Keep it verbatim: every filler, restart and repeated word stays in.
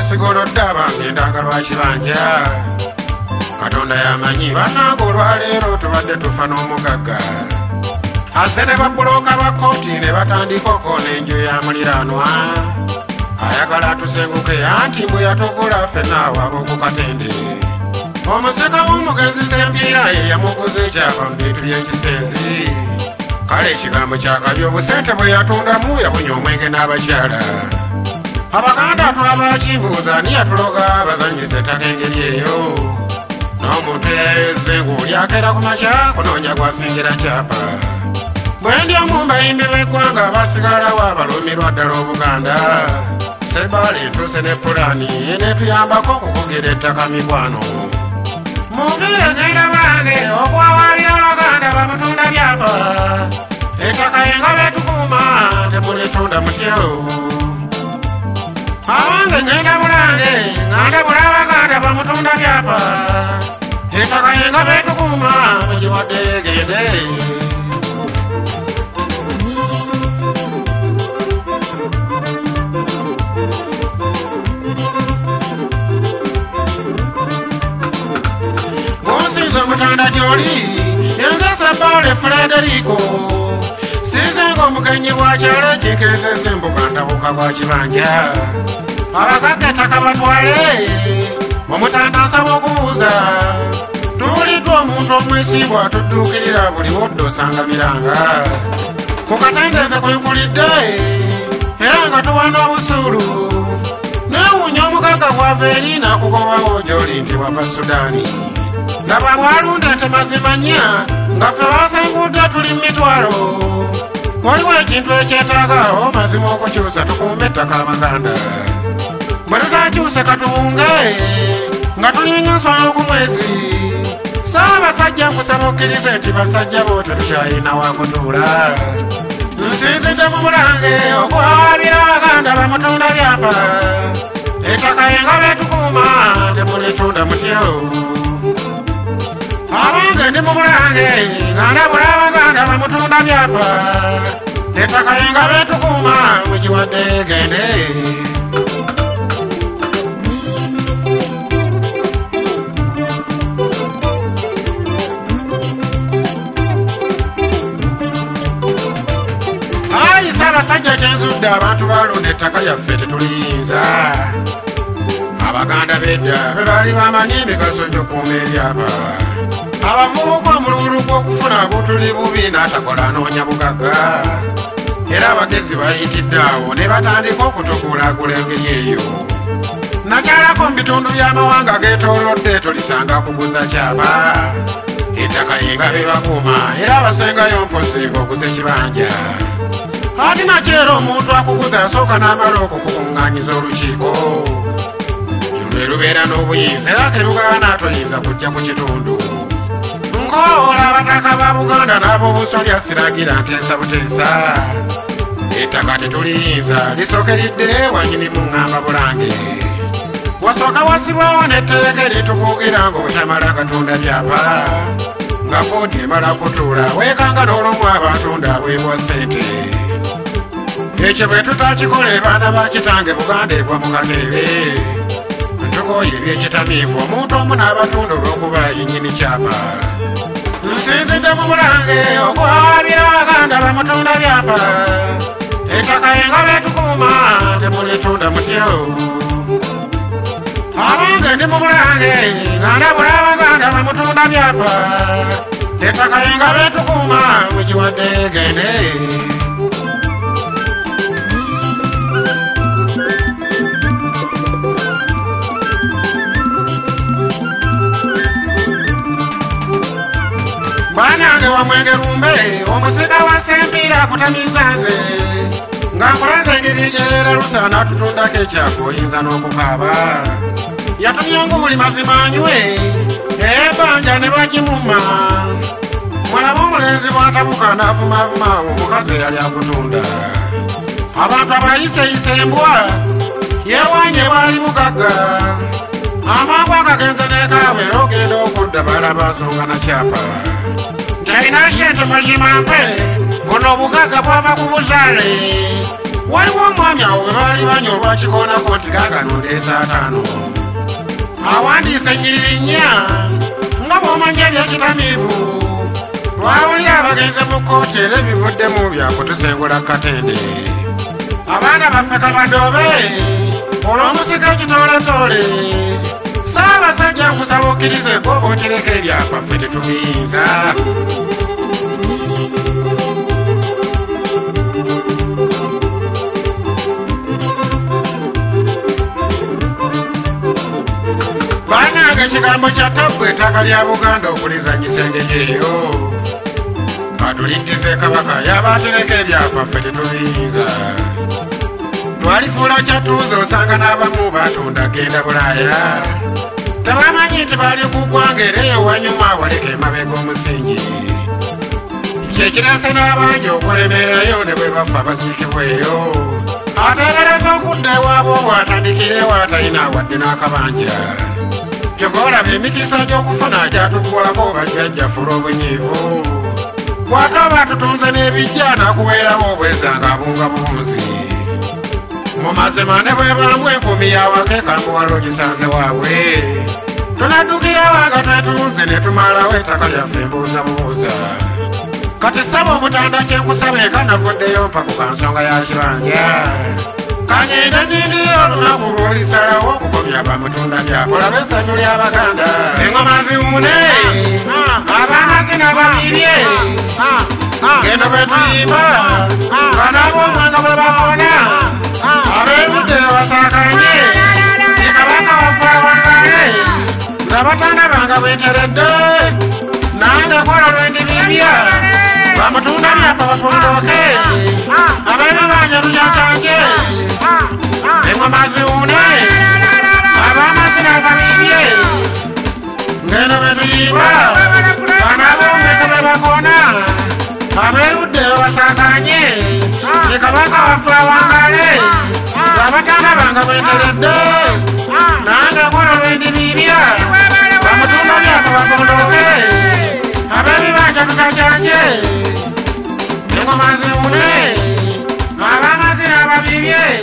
sigolodde abangenda akalwakibanja Katonda yamanyi bannange olwaleero tubadde tufa n'omugagga ate ne babuloka ba kooti ne batandika okoona enju ya muliraanwa ayagala tusenguke anti mbwe yatogola ffenna awaaba okukatende omuseka w'omugenzi sempiira ye yamuguza ekyava mu bintu by'ekisenzi kale ekigambo kyakabi obusente bwe yatundamu yabunya omwenge n'abakyala abaganda twabakimbuuza ani yatuloga bazanyise ettaka engeri eyo n'omuntu eyayeze ng'olyakeera ku makya kunoonya gwasingira kyapa bwe ndi omumbayimbi b'eggwanga basigalawo abalumirwa ddala obuganda sebaali entuuse ne pulaani eneetuyambako okukugira ettaka mikwano mumbeera genda bange okwawalira abaganda bamutunda byapa ettaka yenga betukuuma temulitunda mutyo abange ngenda mulange nga ndabula abaganda bamutunda byapa ettaka yenga betukuuma mugiwadde gende Mutanda Joli, yenze Sabole Frederico. Sizengo omugenyi bw'akyalo ekikeeze z'embuganda buka bwa kibanja. Abagagga ettaka batwale, omutanda nsaba okubuuza. Tubuliddwa omuntu omwesimbu atudduukirira buli wodde osanga miranga. Ku katendeeze kwe nkulidde, era nga tuwana obusuulu. Neewuunya omugagga bw'ava eri n'akugobawo gy'oli nti wava Sudaani. Laba bwalunda ente mazimanya nga ffe basengudde tuli mu mitwalo waliwo ekintu ekyetaagawo mazima okukyusa tukuume ettaka abaganda bwe tutakyuse katubunge nga tulinga enswala ku mwezi saabasajja nkusaba okkirize nti basajja bo tetukyayina wakutuula nsinzidde mu bulange okwawabira abaganda bamutunda byapa ettaka yenga betukuuma temulitunda mutyo abange ndi mu bulange nga ndabula abaganda bamutunda byapa ettaka yenga betukuuma mugiwadde gende ayi saabasajja kyenzudde abantu balunda ettaka lyaffe tetuliyinza abaganda bedda be baali bamanyi emigaso gy'okuuma ebyapa abavubuka omululu gw'okufuna butuli bubi n'atakola anoonya bugagga era abagezi bayitidde awo ne batandika okutukuulaagula engeri eyo nakyalako mu bitundu by'amawanga geetoolodde tolisanga kuguza kyapa ettaka yenga be bakuuma era abasengayo mpozi ng'oguza ekibanja ati nakyera omuntu akuguza asooka n'amala okukukuŋŋaanyiza olukiiko lwe lubeera n'obuyinza era ke lugaana atoyinza kujja ku kitundu ng'ola abataka ba Buganda n'ab'obusolya siragira nti ensa buteesa ettaka tetuliyinza lisookeridde wanyini mu ŋŋamba bulange wasooka wasibwawo n'etteeka eritukuugira ng'obutamala katunda byapa nga kooti emala kutuula weekanga n'olumu abatunda abwebwa ssente ekyo bwe tutakikole baana ba kitange Buganda egwa mu kateebe ntukoye ebyekitamiivu omuntu omu n'abatunda olw'okuba yennyini kyapa nsinzidde mu bulange okwawabira abaganda bamutunda byapa ettaka yenga betukuuma temulitunda mutyo abange ndi mu bulange nga ndabula abaganda bamutunda byapa ettaka yenga betukuuma mugiwadde gende banange wamwenge lumbe omusika wa sempiira akutamiza nze nga nkulaze engeri gyera lusaana atutundako ekyapa oyinza n'okukaaba yatumye ngu buli mazima anywe ebanja ne bagimuma mulaba omulenzi bw'atabuka n'avumavuma omukazi eyali akutunda abantu abayiseyise embwa yewanye bwali mugagga amangu agagenze n'ekaawe era ogenda okudda balaba nsonga na kyapa nti alina sente mazima mpe buno obugagga bwava ku buzaale waliwo omwami awo bwe baali banywa olwakikoonako nti gaaganonda esaataano awandiise ennyiriri nnya nga bw'omanya ebyekitamiivu twawulira abagenze mu kkooti era ebivuddemu byakutusengula katende abaana baffe kabadoobe olw'omusika ekitooletoole saabasajja nkusaba okkirize gw'oba okireka ebyapa ffe tetubiyinza banange ekigambo kya tabbu ettaka lya buganda okulizanyisa engeri eyo katuliddize kabaka yabatereka ebyapa ffe tetubiyinza twalifuula kyattuuze osanga n'abamu batunda genda bulaaya tebamanyi nti bali ku ggwanga era eyo wanyuma waleka emabega omusingi kyekirese n'abangi okulemerayo ne bwe bafa baziikibweyo ateebereza okudda ewaabwe obwatandikira ewatalina wadde n'akabanja kyova olaba emikisa gy'okufuna gyatuggwako bajjajjafula obunyiivu kwata oba tutunze n'ebijja nakubeerawo obwezanga abunga bubunzi mu mazima ne bwe bambwa enkumi yawakeka nkuwala ogisanze waabwe tunaddukira wanga twetunze ne tumalawo ettaka lyaffe embuuza bubuuza kati saba omutanda kyenkusaba eka navuddeyo mpa ku kansonga ya kibanja kanyende ndindiyo olunaku lwolisalawo okukomya bamutunda byakolabe essanyu ly'abaganda engoma ziwune abaana zina babirye ngendo bwe tuyimba banabo omwanga bwe bakona ab'ebudde basakanye ne kabaka waffe abangale nga batanda banga bweteredde nange kola lwendibibya bamutunda byapa bapondoke ab'ebibanja lujancanje engoma ziwune ab'amazina babibye ngendo bwe tuyimba banabo omwenge bwe bakona ab'erudde basakanye ne kabaka waffe abangale abatana banga bweteredde nange kola lwendibibya bamutunda byapa bapondoke ab'ebibanja tutajanje engoma ziwune ab'amazina babibye